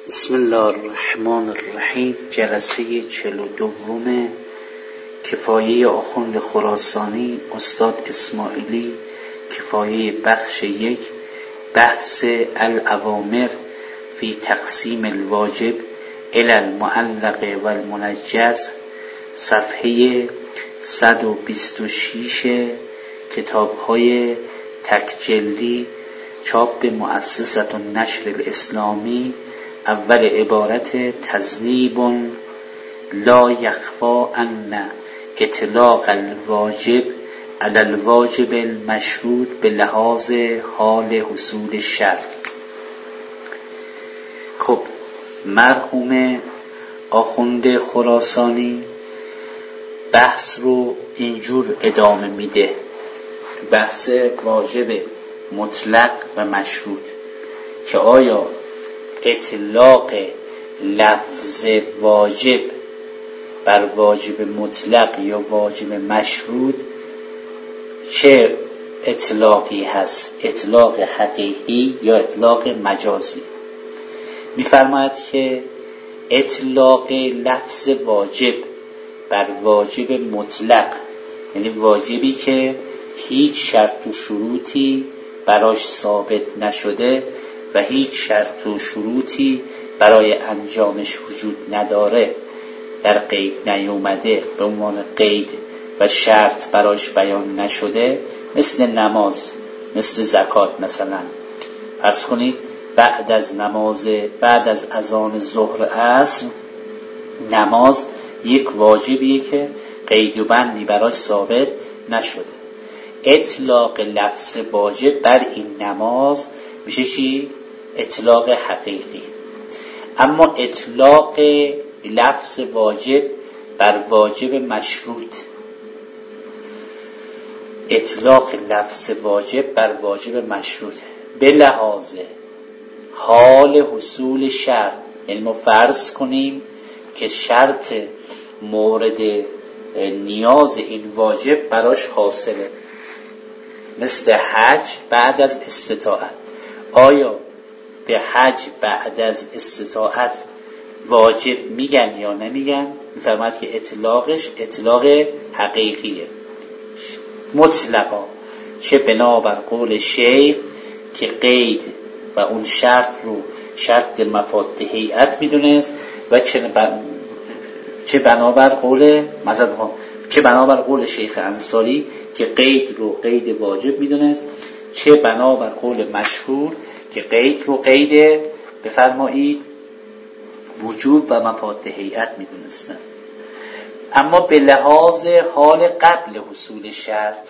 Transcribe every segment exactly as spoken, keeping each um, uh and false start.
بسم الله الرحمن الرحیم. جلسه چهل و دوم کفایه آخوند خراسانی استاد اسماعیلی، کفایه بخش یک، بحث الاوامر فی تقسیم الواجب الی المعلق و المنجز، صفحه صد و بیست و شش، کتاب‌های تکجلدی، چاپ مؤسسة النشر الاسلامی. اول عبارت: تذنیب لا یخفی ان اطلاق الواجب علی الواجب المشروط به لحاظ حال حصول شرط. خب، مرحوم آخوند خراسانی بحث رو اینجور ادامه میده، بحث واجب مطلق و مشروط، که آیا اطلاق لفظ واجب بر واجب مطلق یا واجب مشروط چه اطلاقی هست، اطلاق حقیقی یا اطلاق مجازی؟ می‌فرماید که اطلاق لفظ واجب بر واجب مطلق، یعنی واجبی که هیچ شرط و شروطی براش ثابت نشده و هیچ شرط و شروطی برای انجامش وجود نداره، در قید نیومده، به عنوان قید و شرط براش بیان نشده، مثل نماز، مثل زکات. مثلا فرض کنید بعد از نماز بعد از اذان ظهر عصر نماز یک واجبیه که قید و بندی براش ثابت نشده. اطلاق لفظ واجب بر این نماز میشه چی؟ اطلاق حقیقی. اما اطلاق لفظ واجب بر واجب مشروط، اطلاق لفظ واجب بر واجب مشروط به لحاظ حال حصول شرط، یعنی ما فرض کنیم که شرط مورد نیاز این واجب براش حاصله، مثل حج بعد از استطاعت. آیا به حج بعد از استطاعت واجب میگن یا نمیگن؟ میفرماید که اطلاقش اطلاق حقیقیه مطلقا، چه بنابر قول شیخ که قید و اون شرط رو شرط مفاد هیئت میدونست، و چه چه بنابر قول مذهب چه بنابر قول شیخ انصاری که قید رو قید واجب میدونست، چه بنابر قول مشهور که قید رو قید بفرمایید وجوب و مفاد هیئت میدونستن. اما به لحاظ حال قبل حصول شرط،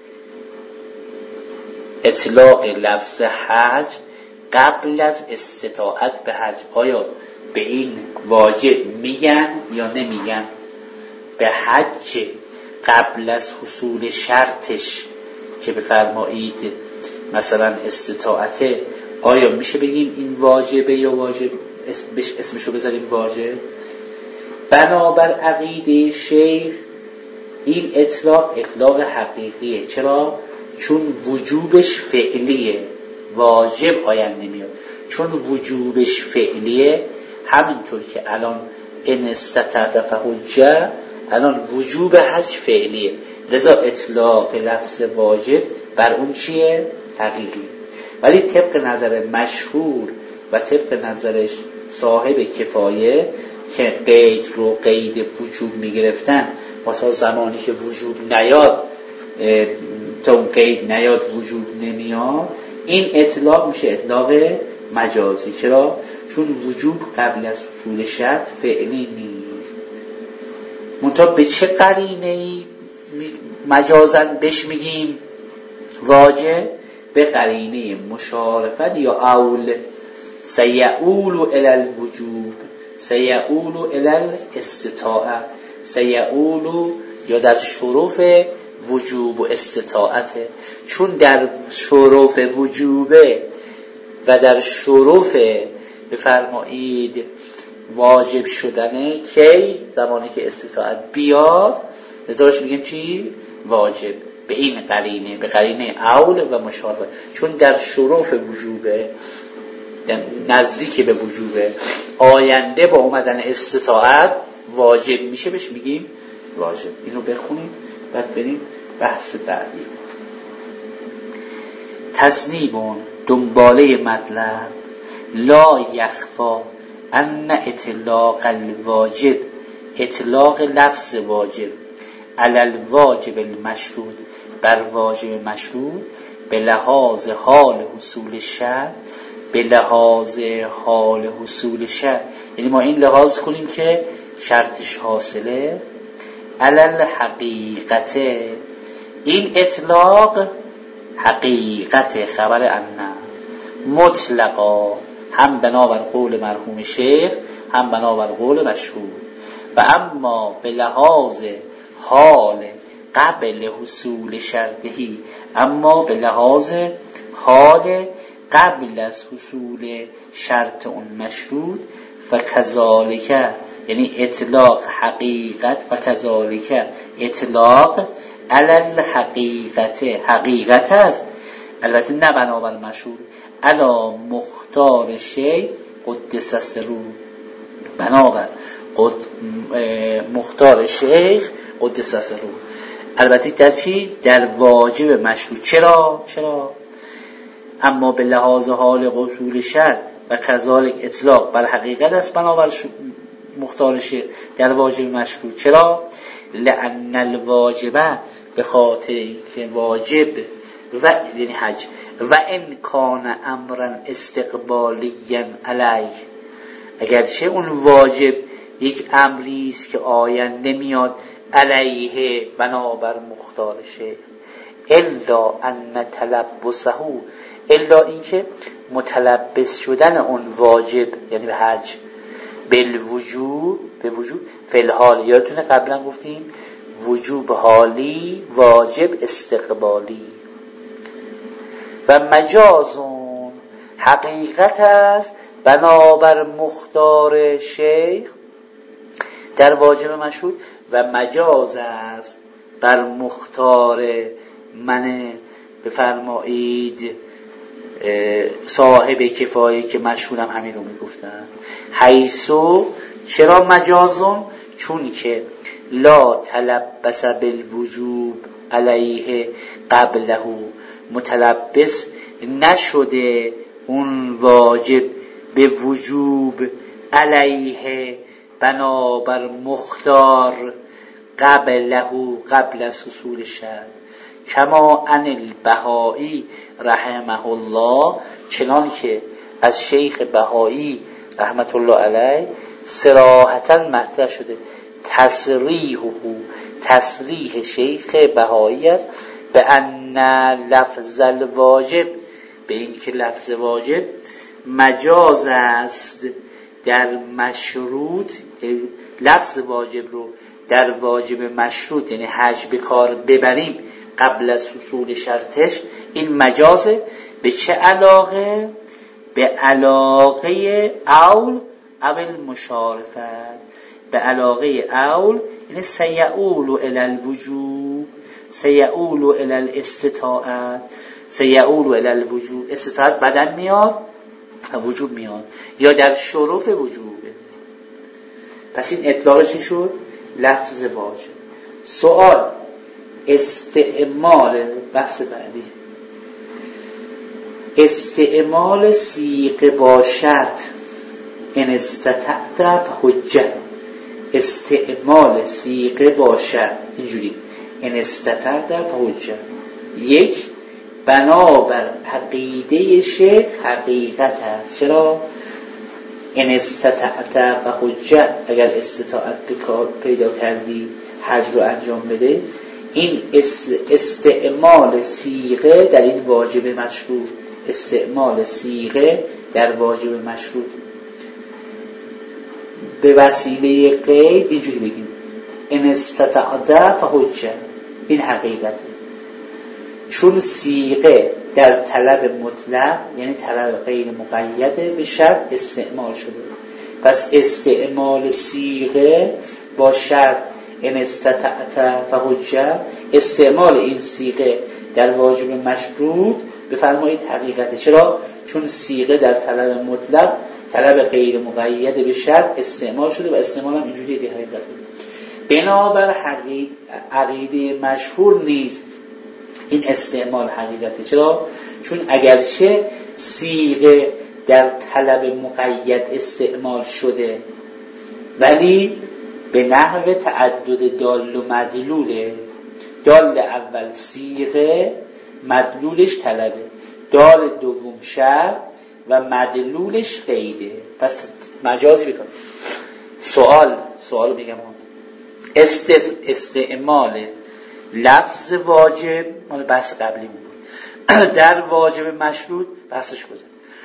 اطلاق لفظ حج قبل از استطاعت به حج، آیا به این واجب میگن یا نمیگن؟ به حج قبل از حصول شرطش که بفرمایید مثلا استطاعته، آیا میشه بگیم این واجبه یا واجب اسمشو بذاریم واجب؟ بنابر عقیده شیخ این اطلاق اطلاق حقیقیه. چرا؟ چون وجوبش فعلیه، واجب آینده نمیاد. چون وجوبش فعلیه، همینطور که الان ان استطعت فحج، الان وجوب حج فعلیه، لذا اطلاق لفظ واجب بر اون چیه؟ حقیقی. ولی طبق نظر مشهور و طبق نظرش صاحب کفایه که قید رو قید وجوب میگرفتن و تا زمانی که وجوب نیاد، تا اون قید نیاد وجوب نمیاد، این اطلاق میشه اطلاق مجازی. چرا؟ چون وجوب قبل از حصول شرط فعلی نیست. منتها به چه قرینه‌ای مجازاً بهش میگیم واجب؟ به قرینه مشارفت یا اول، سیعول الی الوجوب، سیعول الی الاستطاعه، سیعول یا در شرف وجوب و استطاعته. چون در شرف وجوبه و در شرف بفرمایید واجب شدنه، کی؟ زمانی که استطاعت بیاد، لذاش میگیم چی؟ واجب. به این قرینه، به قرینه اول و مشابه، چون در شروف وجوبه. نزدیک به وجوبه، آینده با اومدن استطاعت واجب میشه، بهش میگیم واجب. اینو بخونیم بعد بریم بحث بعدی. تذنیبون دنباله مطلب. لا یخفا ان اطلاق الواجب، اطلاق لفظ واجب علی الواجب المشروط، بر واجب مشروط، به لحاظ حال حصول شرط، به لحاظ حال حصول شرط، یعنی ما این لحاظ کنیم که شرطش حاصله. علی الحقیقت، این اطلاق حقیقت خبر انه مطلقا، هم بنابر قول مرحوم شیخ هم بنابر قول مشهور. و اما به لحاظ حال قبل حصول شرطهی، اما به لحاظ حال قبل از حصول شرط اون مشروط، و کذالک، یعنی اطلاق حقیقت، و کذالک اطلاق علی الحقیقت، حقیقت است البته نه بنابر مشهور، علی مختار شی قدس سرو، بنابر قد مختار شیخ قدس سرو، البته در چی؟ در واجب مشروط. چرا؟ چرا؟ اما به لحاظ حال حصول شرط و کذالک اطلاق بر حقیقت است بنابر مختار شیخ در واجب مشروط. چرا؟ لأن الواجبه، به خاطر اینکه واجب و یعنی حج و ان کان امرا استقبالیا علیه، اگرچه اون واجب یک امری است که آینده میاد علیه بنابر مختار شیخ، الا ان تلبسه، الا اینکه متلبس شدن اون واجب یعنی به حج بالوجوب، به وجوب فی الحال، یادتونه قبلا گفتیم وجوب حالی واجب استقبالی، و مجازون حقیقت است بنابر مختار شیخ در واجب مشروط، و مجاز است بر مختار من بفرمایید صاحب کفایه که مشهورم همین رو میگفتن. حیثو، چرا مجازون؟ چون که لا تلبس بالوجوب علیه قبله، متلبس نشده اون واجب به وجوب علیه بنابر مختار قبله، قبل از حصول شرط. کما ان البهایی رحمه الله، چنان که از شیخ بهایی رحمت الله علیه صراحتا مطرح شده، تصریحه، تصریح شیخ بهایی است به ان لفظ الواجب، به این که لفظ واجب مجاز است در مشروط، لفظ واجب رو در واجب مشروط یعنی حج به کار ببریم قبل از حصول شرطش، این مجازه. به چه علاقه؟ به علاقه اول اول مشارفت، به علاقه اول یعنی سیعول الی الوجوب، سیعول الی الاستطاعت، سیعول الی الوجوب، استطاعت بدن میاد وجوب میاد، یا در شرف وجوبه. پس این اطلاق چی شد؟ لفظ واجب. سوال استعمال، بحث بعدی، استعمال صیغه با شرط ان استطعت حجه، استعمال صیغه با شرط اینجوری ان استطعت حجه. یک، بنابر عقیده شیخ حقیقت هست. چرا؟ ان استطعت و حجه، اگر استطاعت به کار پیدا کردی حج رو انجام بده، این استعمال صیغه در این واجب مشروط، استعمال صیغه در واجب مشروط به وسیله قید، اینجوری بگیم ان استطعت و حجه، این حقیقته. چون صیغه در طلب مطلق یعنی طلب غیر مقید به شرط استعمال شده، پس استعمال صیغه با شرط ان استطعت و حجه، استعمال این صیغه در واجب مشروط بفرمایید حقیقته. چرا؟ چون صیغه در طلب مطلق طلب غیر مقید به شرط استعمال شده و استعمال هم اینجوری دیگه حقیقته. بنابر عقیده مشهور نیست این استعمال حقیقته. چرا؟ چون اگرچه صیغه در طلب مقید استعمال شده ولی به نحو تعدد دال و مدلوله. دال اول صیغه، مدلولش طلبه، دال دوم شرط و مدلولش قیده. پس مجازی بکن. سوال سوال میگم است استعمال لفظ واجب مال بحث قبلی بود در واجب مشروط بحثش گذشت.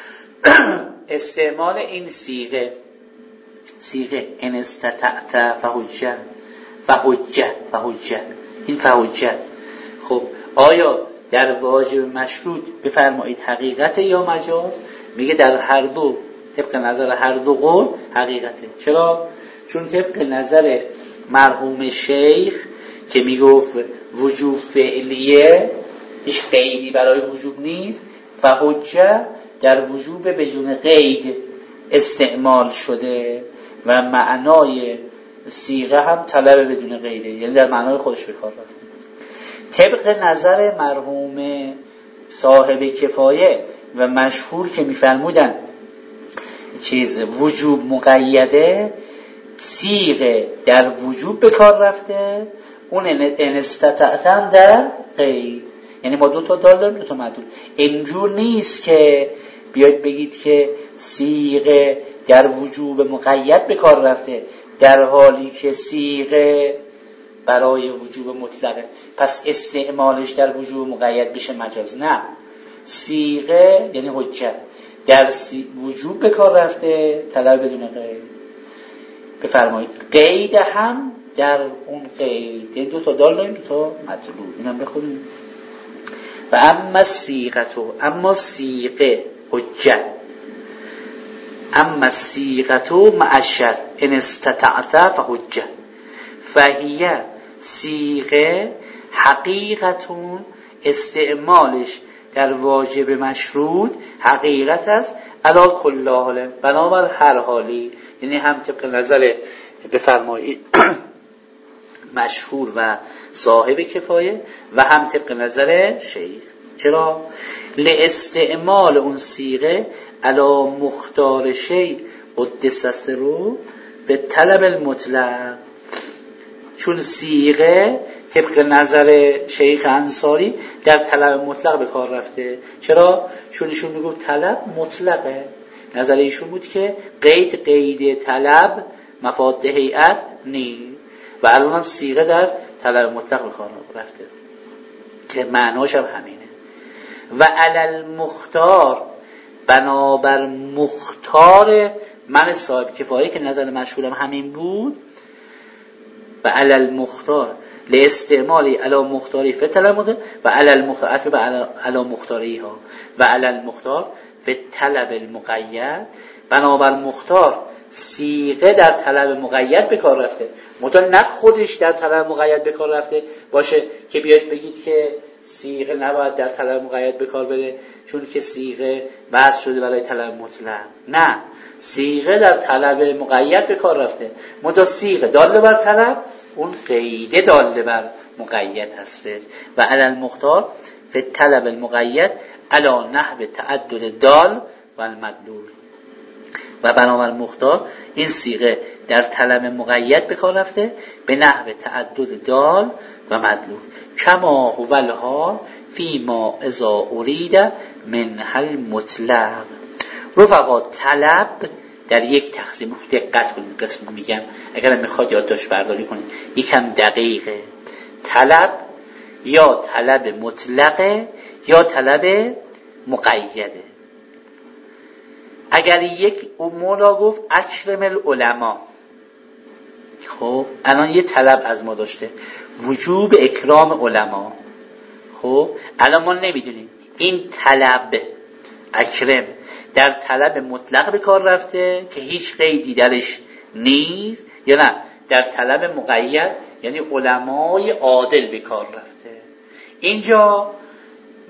استعمال این صیغه صیغه ان استطعت فحجه فحجه فحجه این فحجه، خب آیا در واجب مشروط بفرمایید حقیقت یا مجاز؟ میگه در هر دو، طبق نظر هر دو قول حقیقته. چرا؟ چون طبق نظر مرحوم شیخ که میگفت وجوب فعلیه هیچ قیدی برای وجوب نیست، فحجه در وجوب بدون قید استعمال شده و معنای صیغه هم طلب بدون قیده، یعنی در معنای خودش به کار رفته. طبق نظر مرحوم صاحب کفایه و مشهور که میفرمودن چیز وجوب مقیده، صیغه در وجوب به کار رفته، اون ان استطعتم در قید. یعنی ما دو تا دال داریم، دو تا مدلول. اینجور نیست که بیاید بگید که صیغه در وجوب مقید به کار رفته در حالی که صیغه برای وجوب مطلقه، پس استعمالش در وجوب مقید بشه مجاز. نه، صیغه یعنی حجت در وجوب به کار رفته، طلب بدون قید. بفرمایید قید هم در اون قید، یعنی دو تا دال داریم، دو تا مطلوب. اینم بخونیم. و اما صیغتو، اما صیغه حجت، اما صیغتو معشر ان استطعت فحجه فهیه صیغه حقیقتون، استعمالش در واجب مشروط حقیقت است علی کل حال، بنابر هر حالی. یعنی هم طبق نظر بفرمایید مشهور و صاحب کفایه و هم طبق نظر شیخ. چرا؟ لاستعمال اون صیغه علی مختار شی قدس سره به طلب المطلق. چون صیغه طبق نظر شیخ انصاری در طلب مطلق به کار رفته. چرا؟ چون ایشون میگفت طلب مطلقه. نظر ایشون بود که قید قید طلب مفاد هیئت نی، و الان هم صیغه در طلب مطلق به کار رفته که معناش هم همینه. و علل مختار، بنابر مختار من صاحب کفایه که نظر مشهورم همین بود، و علل مختار لاستعمالی علی مختاری فی طلب و علل مختار عطف به علی مختاری ها و علل مختار فی طلب المقید، بنابر مختار صیغه در طلب مقید به کار رفته. مطمئن نه خودش در طلب مقید به کار رفته باشه که بیاید بگید که صیغه نباید در طلب مقید به کار بره چون که صیغه وضع شده برای طلب مطلق. نه، صیغه در طلب مقید به کار رفته، متا صیغه داله بر طلب، اون قیده داله بر مقید هسته. و علل مختار فی طلب المقید علی نحو تعدد دال و المدلول، و بنابر مختار این صیغه در طلب مقید به کار رفته به نحو تعدد دال و مدلول. کما هو الحال فی ما اذا ارید من حل مطلق. رفقا طلب در یک تقسیم، دقت کنید قسم میگم اگر میخواد یادداشت برداری کنید یکم دقیقه. طلب یا طلب مطلقه یا طلب مقیده. اگر یک مولا گفت اکرم العلماء، خب الان یه طلب از ما داشته وجوب اکرام علما. خب الان ما نمیدونیم این طلب اکرم در طلب مطلق به کار رفته که هیچ قیدی درش نیست یا نه در طلب مقید یعنی علمای عادل به کار رفته. اینجا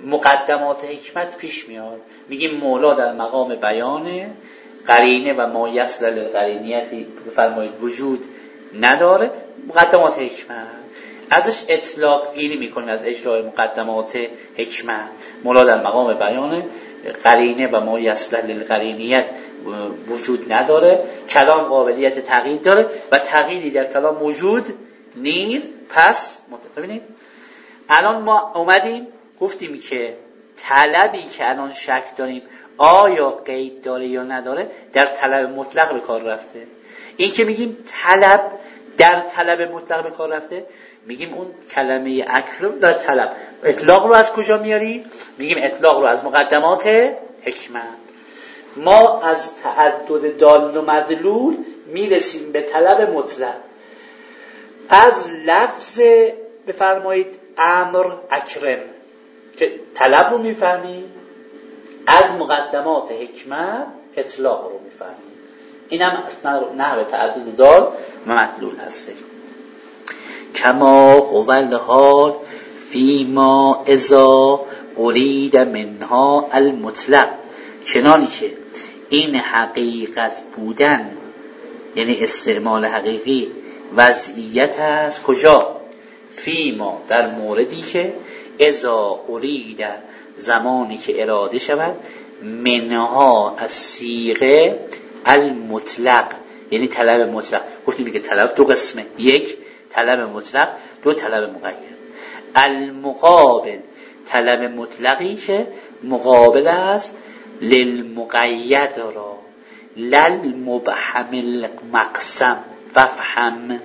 مقدمات حکمت پیش میاد. میگیم مولا در مقام بیانه، قرینه و ما یصل للقرینیتی بفرمایید وجود نداره. مقدمات حکمت ازش اطلاق گیری میکنیم، از اجرای مقدمات حکمت. مولا در مقام بیانه، قرینه و ما یصل للقرینیت وجود نداره، کلام قابلیت تغییر داره و تغییری در کلام موجود نیست. پس ببینید الان ما اومدیم گفتیم که طلبی که الان شک داریم آیا قید داره یا نداره در طلب مطلق به کار رفته. این که میگیم طلب در طلب مطلق به کار رفته، میگیم اون کلمه اکرم در طلب اطلاق رو از کجا میاریم؟ میگیم اطلاق رو از مقدمات حکمت. ما از تعدد دال و مدلول میرسیم به طلب مطلق. از لفظ بفرمایید امر اکرم که طلب رو میفهمیم، از مقدمات حکمت اطلاق رو میفهمیم. این هم نحو تعدد دال و مدلول هسته. کما هو الحال فیما اذا ارید منها المطلق، چنانی که این حقیقت بودن یعنی استعمال حقیقی وضعیت است. کجا؟ فیما در موردی که اذا ارید زمانی که اراده شود منها از صیغه المطلق یعنی طلب مطلق. گفتیم که طلب دو قسمه، یک طلب مطلق، دو طلب مقید. المقابل طلب مطلقی که مقابل است للمقید را، للمبهم المقسم ففهم.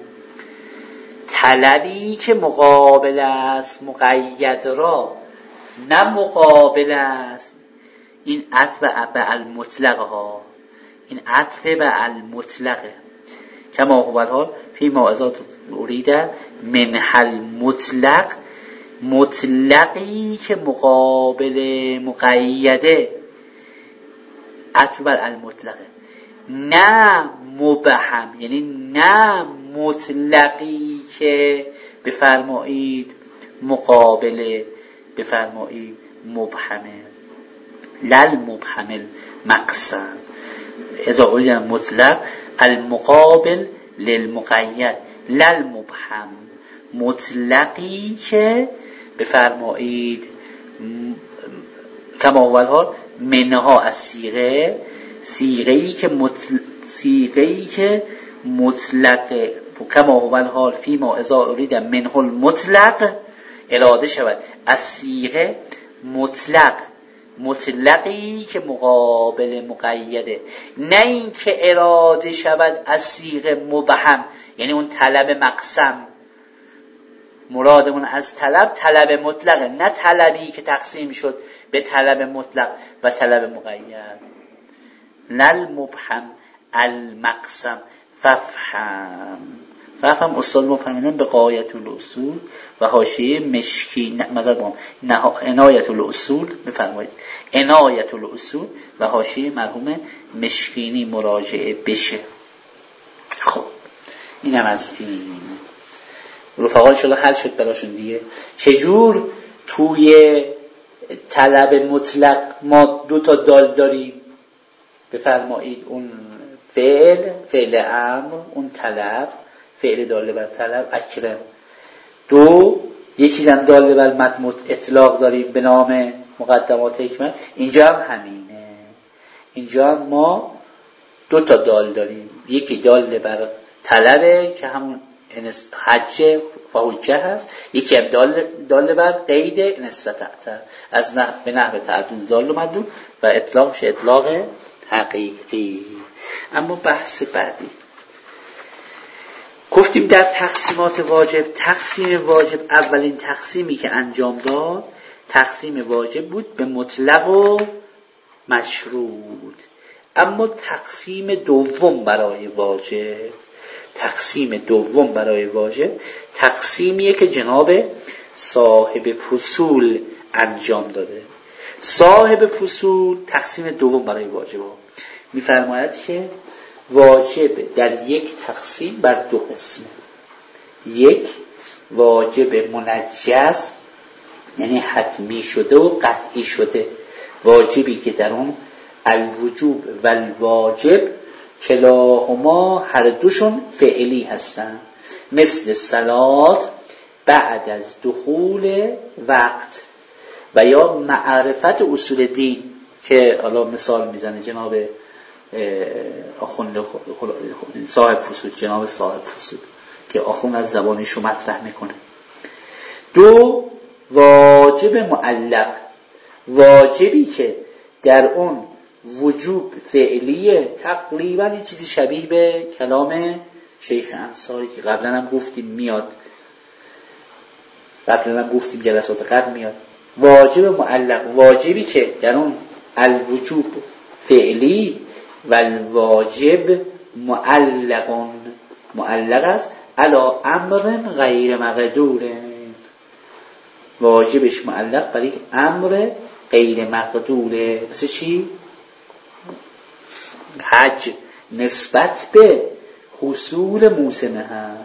طلبی که مقابل است مقید را، نه مقابل است. این عطف به المطلق ها، این عطف به المطلقه. کما هو الحال فیما اذا ارید منحل مطلق، مطلقی که مقابل مقیده عطف بر المطلقه، نه مبهم یعنی نه مطلقی که بفرمایید مقابل بفرمایید مبهمه. لل مبهم المقسم اذا ارید مطلق المقابل للمقید، لل مبهم مطلقی که بفرمایید کما هو الحال منها از صیغه، صیغه‌ای که مطلق صیغه‌ای که مطلق کما هو الحال فیما اذا ارید منه المطلق اراده شود از صیغه مطلق، مطلقی که مقابل مقیده، نه این که اراده شود از صیغه مبهم یعنی اون طلب مقسم. مرادمون از طلب طلب مطلقه، نه طلبی که تقسیم شد به طلب مطلق و طلب مقید. لل مبهم المقسم ففهم. ففهم استاد ما فرمودن به غایت الاصول و حاشیه مشکی نظر بام عنایت الاصول بفرمایید، عنایت الاصول و حاشیه مرحوم مشکینی مراجعه بشه. خب اینم از این رفقا انشاءالله حل شد براشون دیگه. چجور توی طلب مطلق ما دو تا دال داریم بفرمایید، اون فعل فعل امر، اون طلب فعل داله بر طلب اکرم. دو یه چیز هم داله بر مد اطلاق داریم به نام مقدمات حکمت. اینجا هم همینه، اینجا هم ما دو تا دال داریم، یکی داله بر طلبه که همون حجه و حجه هست، یکی هم داله بر قید انستطعت از نه به نحو تعدد دال و مدلول و اطلاق شه اطلاق حقیقی. اما بحث بعدی گفتیم در تقسیمات واجب، تقسیم واجب اولین تقسیمی که انجام داد تقسیم واجب بود به مطلق و مشروط. اما تقسیم دوم برای واجب، تقسیم دوم برای واجب تقسیمیه که جناب صاحب فصول انجام داده. صاحب فصول تقسیم دوم برای واجب ها می‌فرماید که واجب در یک تقسیم بر دو قسم، یک واجب منجز یعنی حتمی شده و قطعی شده، واجبی که در اون الوجوب و الواجب کلاهما هر دوشون فعلی هستن، مثل صلات بعد از دخول وقت و یا معرفت اصول دین که حالا مثال میزنه جناب آخوند صاحب فصول، جناب صاحب فصول که آخوند از زبانشو مطرح میکنه. دو، واجب معلق، واجبی که در اون وجوب فعلیه، تقریبا این چیزی شبیه به کلام شیخ انصاری که قبلا هم گفتیم میاد، قبلا هم گفتیم جلسات قبل میاد. واجب معلق، واجبی که در اون الوجوب فعلی و الواجب معلقون، معلق است علا امر غیر مقدور، واجبش معلق برای امر غیر مقدوره. مثل چی؟ حج نسبت به حصول موسم حج.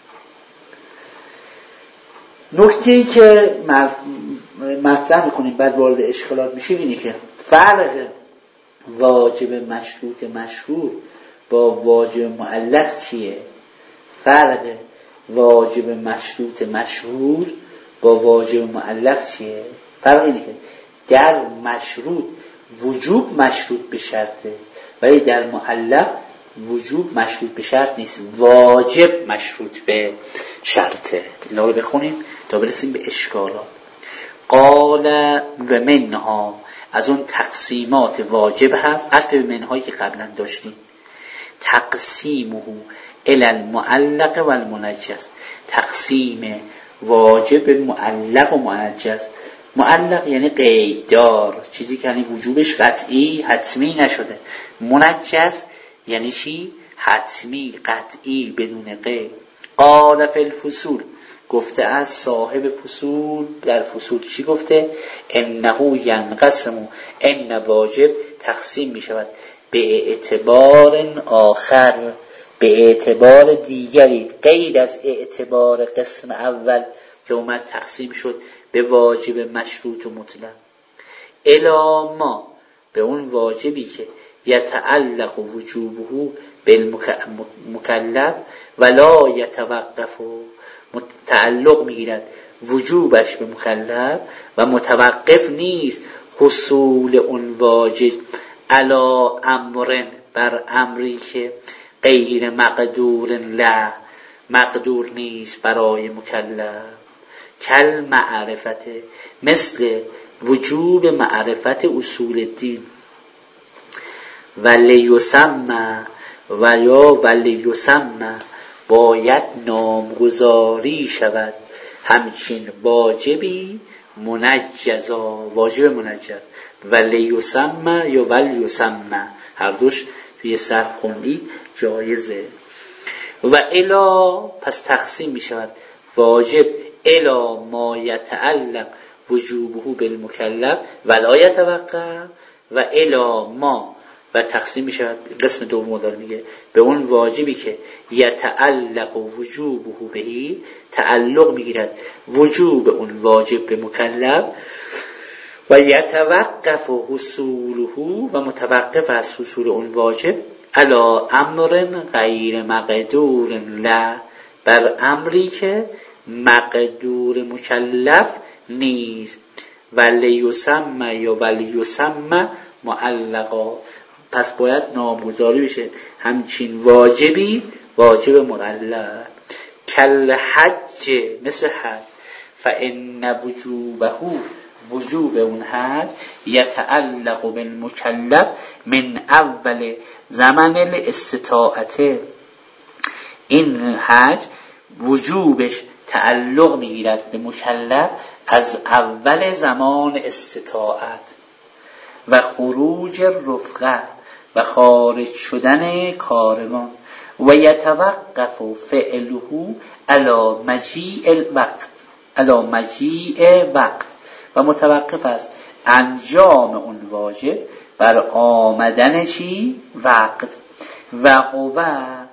نکته‌ای که مطرح میکنیم بعد وارد اشکالات میشیم اینه که فرق واجب مشروط مشهور با واجب معلق چیه؟ فرق واجب مشروط مشهور با واجب معلق چیه؟ فرق اینه که در مشروط وجوب مشروط به شرطه، ولی در معلق وجوب مشروط به شرط نیست، واجب مشروط به شرطه. اینا رو بخونیم تا برسیم به اشکالات. قال و منها، از اون تقسیمات واجب هست، عطف به منهایی که قبلا داشتیم، تقسیمه الی المعلق و المنجز، تقسیم واجب معلق و منجز. معلق یعنی قیددار، چیزی که یعنی وجوبش قطعی حتمی نشده. منجز یعنی چی؟ حتمی قطعی بدون قید. قال فی الفصول، گفته از صاحب فصول در فصول چی گفته؟ انه ینقسم، ان واجب تقسیم می شود به اعتبار آخر، به اعتبار دیگری غیر از اعتبار قسم اول که اومد تقسیم شد به واجب مشروط و مطلق. الا ما، به اون واجبی که یتعلق وجوبه بالمکلف ولا یتوقف، تعلق میگیرد وجوبش به مکلف و متوقف نیست حصول اون واجب علا امرن، بر امری که غیر مقدور لا، مقدور نیست برای مکلف. کل معرفت، مثل وجوب معرفت اصول دین. ولیسمى و یا ولیسمى، باید نامگذاری شود همچین واجبی منجزا، واجب منجز. ولیسمى یا ولیسمى، هر دوش توی صرف خوندید جایزه. و الا، پس تقسیم می شود واجب الا ما یتعلق وجوبه بالمکلف ولا یتوقف، و الا ما، و تقسیم می شود قسم دوم داره میگه به اون واجبی که یتعلق وجوبه بهی، تعلق میگیرد وجوب اون واجب به مکلف، و یتوقف حصوله، و متوقف از حصول اون واجب علا امر غیر مقدور لا، بر امری که مقدور مکلف نیست. ولیسمى یا ولیسمى معلقا، پس باید نامگذاری بشه همچین واجبی واجب معلق. کل حج، مثل حج. فان وجوبه، وجوب اون حج یتعلق بالمکلف من اول زمن الاستطاعته، این حج وجوبش تعلق میگیرد به مکلف از اول زمان استطاعت. و خروج رفقه، و خارج شدن کاروان. و یتوقف فعله علی مجیء الوقت، علی مجیء وقت، و متوقف است انجام اون واجب بر آمدن چی؟ وقت. و هو،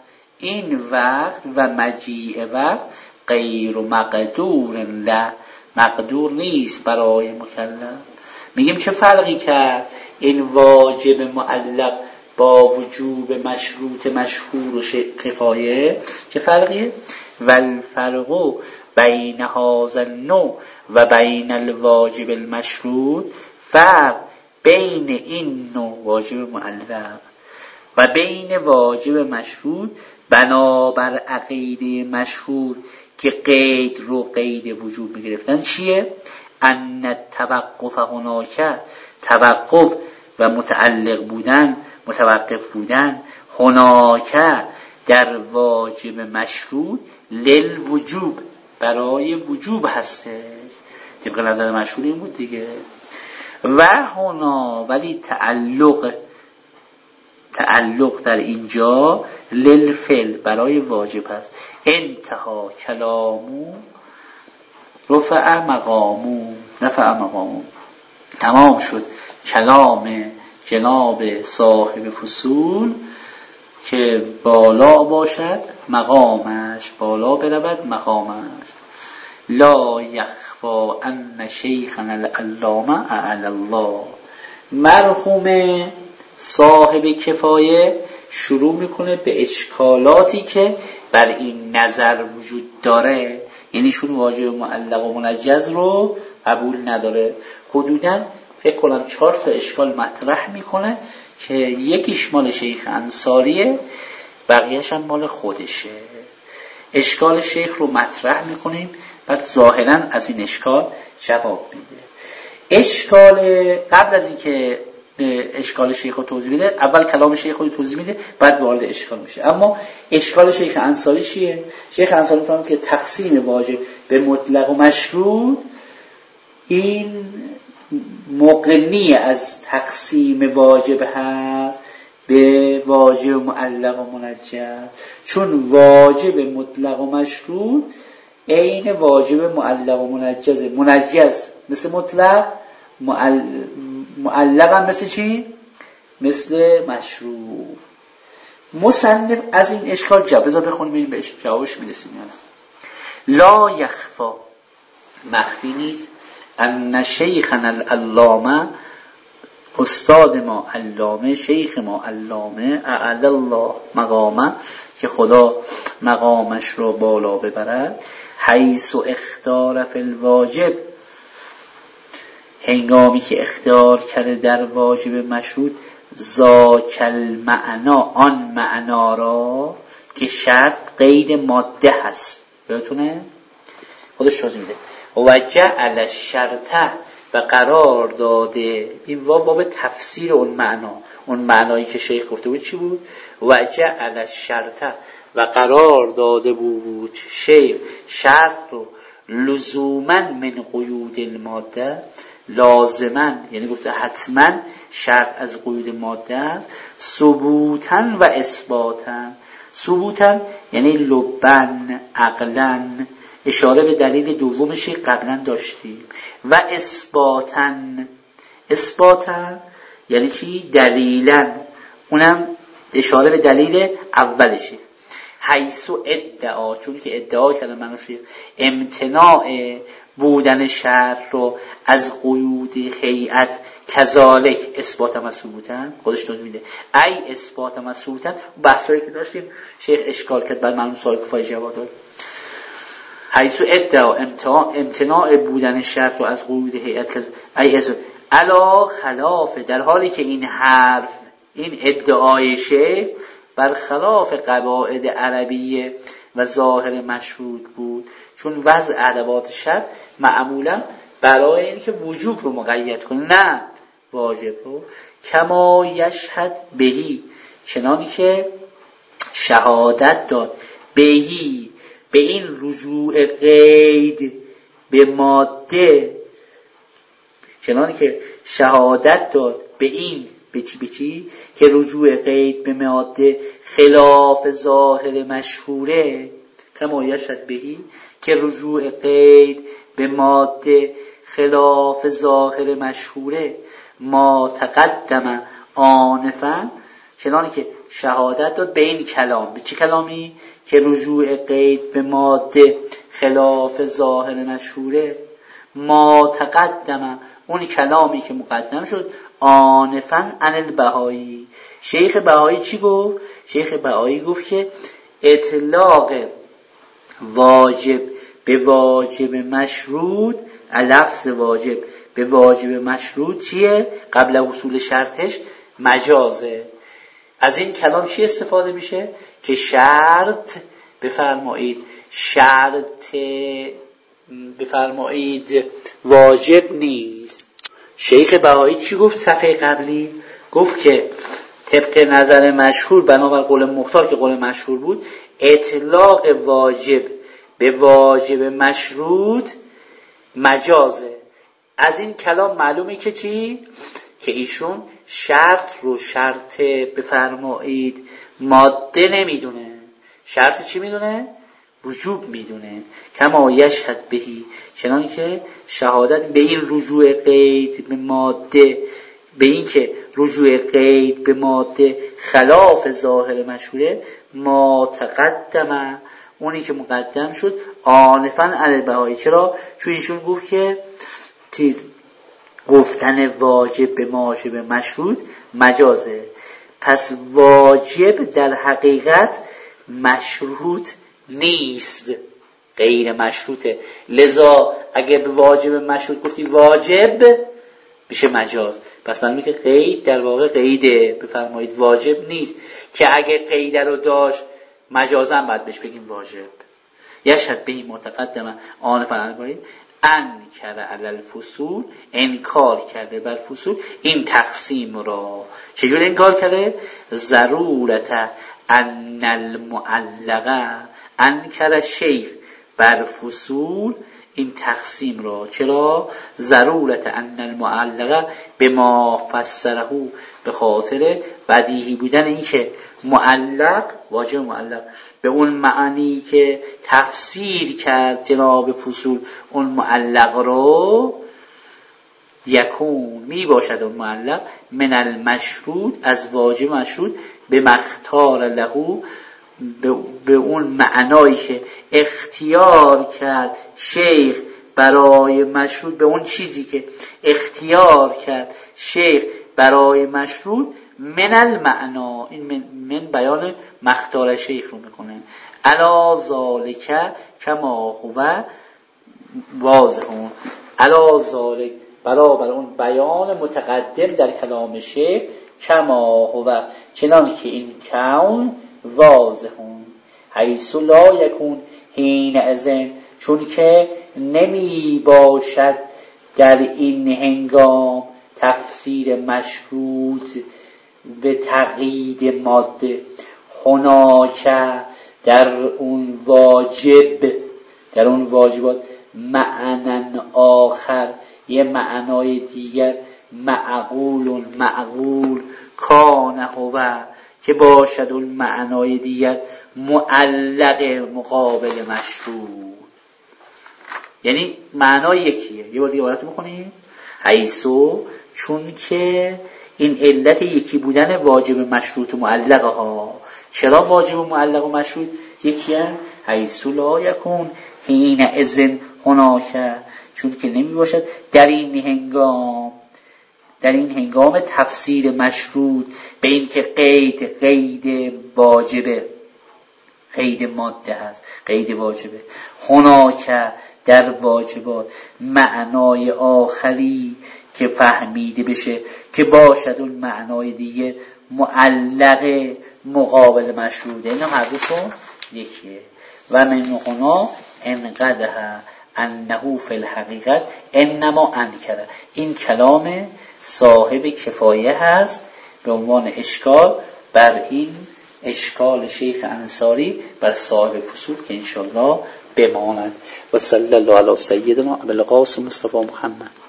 این وقت و مجیء وقت غیر مقدور له، مقدور نیست برای مکلف. میگیم چه فرقی کرد این واجب معلق با وجوب مشروط مشهور و کفایه؟ چه فرقیه؟ والفرق بین هذا النوع و بین الواجب المشروط، فرق بین این نوع واجب معلق و بین واجب مشروط بنابر عقیده مشهور که قید رو قید وجوب میگرفتن چیه؟ ان توقف هناک، توقف و متعلق بودن، متوقف بودن هناک در واجب مشروط للوجوب، برای وجوب هسته. طبق نظر مشهور این بود دیگه. و هنا ولی تعلق تعلق در اینجا للفعل برای واجب هست. انتها کلامو رفع مقامو، نفع مقامو، تمام شد کلام جناب صاحب فصول که بالا باشد مقامش، بالا برود مقامش. لا یخفا ان شیخنا العلامه اعلی الله. مرحوم صاحب کفایه شروع میکنه به اشکالاتی که بر این نظر وجود داره، یعنی شون واجب معلق و منجز رو قبول نداره. حدوداً فکر کنم چهار تا اشکال مطرح میکنه که یکیش مال شیخ انصاریه، بقیه‌ش هم مال خودشه. اشکال شیخ رو مطرح میکنیم، بعد ظاهراً از این اشکال جواب میده. اشکال قبل از اینکه اشکال شیخ رو توضیح بده، اول کلام شیخ رو توضیح میده، بعد وارد اشکال میشه. اما اشکال شیخ انصاری چیه؟ شیخ انصاری میفهمه که تقسیم واجب به مطلق و مشروط این مقنی از تقسیم واجب هست به واجب معلق و منجز، چون واجب مطلق و مشروط عین واجب معلق و منجز. منجز مثل مطلق، معلق هم مثل چی؟ مثل مشروط. مصنف از این اشکال جواب، بذار بخونیم ببینیم به جوابش میرسیم. لا یخفا، مخفی نیست، ان شیخنا العلامه، استاد ما علامه، شیخ ما علامه، اعلی الله مقامه، که خدا مقامش رو بالا ببرد، حیث اختار فی الواجب، هنگامی که اختیار کرده در واجب مشروط، ذاک المعنا، آن معنا را که شرط قید ماده هست. بهتونه خودش توضیح میده. و جعل الشرطه، و قرار داده، این باب تفسیر اون معنا، اون معنایی که شیخ گفته بود چی بود؟ و جعل الشرطه، و قرار داده بود شیخ شرط رو لزوما من قیود الماده، لازما یعنی گفته حتما شرط از قیود ماده است، ثبوتا و اثباتا. ثبوتا یعنی لبن، عقلا، اشاره به دلیل دومش قبلا داشتیم. و اثباتا، اثباتا یعنی چی؟ دلیلا، اونم اشاره به دلیل اولشه. حیث ادعا، چون که ادعا کرده منوشی امتناع بودن شرط رو از قیود هیئت، کذالک اثبات مسئوبوتن، خودش توضیح میده. ای اثبات مسئوبوتن، بحثایی که داشتیم شیخ اشکال کرد، بعد معلوم سوال کفایه جواب داد. حیث ادعا امتناع بودن شرط رو از قیود هیئت، ای اثبات علا خلاف، در حالی که این حرف، این ادعای شیخ بر خلاف قواعد عربیه و ظاهر مشروط بود، چون وضع ادوات شرط معمولا برای اینکه وجوب رو مقید کنه، نه واجب رو. کما یشهد بهی، چنانی که شهادت داد، بهی به این رجوع قید به ماده، چنانی که شهادت داد به این به چی به چی که رجوع قید به ماده خلاف ظاهر مشهوره. کما یشهد بهی که رجوع قید به ماده خلاف ظاهر مشهوره، ما تقدم آنفا، چنانی که شهادت داد به این کلام. به چه کلامی؟ که رجوع قید به ماده خلاف ظاهر مشهوره. ما تقدم، اون کلامی که مقدم شد، آنفاً عن البهایی. شیخ بهایی چی گفت؟ شیخ بهایی گفت که اطلاق واجب به واجب مشروط، لفظ واجب به واجب مشروط چیه؟ قبل وصول شرطش مجازه. از این کلام چی استفاده میشه؟ که شرط بفرمایید شرط بفرمایید واجب نیست. شیخ بهایی چی گفت صفحه قبلی؟ گفت که طبق نظر مشهور بنابر قول مختار که قول مشهور بود، اطلاق واجب به واجب مشروط مجازه. از این کلام معلومه که چی؟ که ایشون شرط رو شرط بفرمایید ماده نمیدونه. شرط چی میدونه؟ وجوب میدونه. کما یشهد بهی، چنان که شهادت به این رجوع قید به ماده، به این که رجوع قید به ماده خلاف ظاهر مشهوره، ما تقدم، اونی که مقدم شد، آنفاً علی البهایی. چرا؟ چون ایشون گفت که تیز گفتن واجب به واجب مشروط مجازه. پس واجب در حقیقت مشروط نیست، غیر مشروطه. لذا اگه به واجب مشروط گفتی واجب میشه مجاز. پس معلومه که قید در واقع قیده، بفرمایید واجب نیست، که اگه قید رو داشت مجازا باید بهش بگیم واجب. یشهد به این متقدمه آن فرمایید انکر علی الفصول، انکار کرده بر فصول این تقسیم را. چجور انکار کرده؟ ضرورت ان المعلقه، انکر شیخ بر فصول این تقسیم را. چرا؟ ضرورت ان المعلقه به ما فسره، به خاطر بدیهی بودن این که معلق، واجب معلق به اون معنی که تفسیر کرد جناب فصول اون معلق رو، یکون می باشد اون معلق من المشروط، از واجب مشروط، به مختار لهو، به اون معنایی که اختیار کرد شیخ برای مشروط، به اون چیزی که اختیار کرد شیخ برای مشروط، من المعنا. این من, من بیان مختار شیخ رو میکنه. علا ذالک کما هو واضحون، علا ذالک برابر اون بیان متقدم در کلام شیخ، کما هو چنان که این کون واضحون، حیث لا یکون حین اذن، چون که نمی باشد در این هنگام تفسیر مشروط به تقیید ماده، هناک در اون واجب، در اون واجبات، معنن آخر یه معنای دیگر، معقول معقول کان هو که باشد اون معنای دیگر معلق مقابل مشروط. یعنی معنای یکیه. یه بار دیگه عبارت می‌خونیم. حیثو چون که این علت یکی بودن واجب مشروط و معلقه ها. چرا واجب و معلق و مشروط یکیه؟ حیثو لا یکون حین اذن هناک، چون که نمی باشد در این هنگام، در این هنگام تفسیر مشروط به این که قید قید واجبه، قید ماده هست، قید واجبه، هناک در واجبات معنای آخری که فهمیده بشه که باشد اون معنای دیگه معلق مقابل مشروطه. اینا هر دوشون یکیه. و من هنا انقدح انه فی الحقیقت انما انکره. این کلام صاحب کفایه هست به عنوان اشکال بر این اشکال شیخ انصاری بر صاحب فصول که انشاءالله بماند. و صلی الله علی سیدنا ابوالقاسم مصطفی محمد.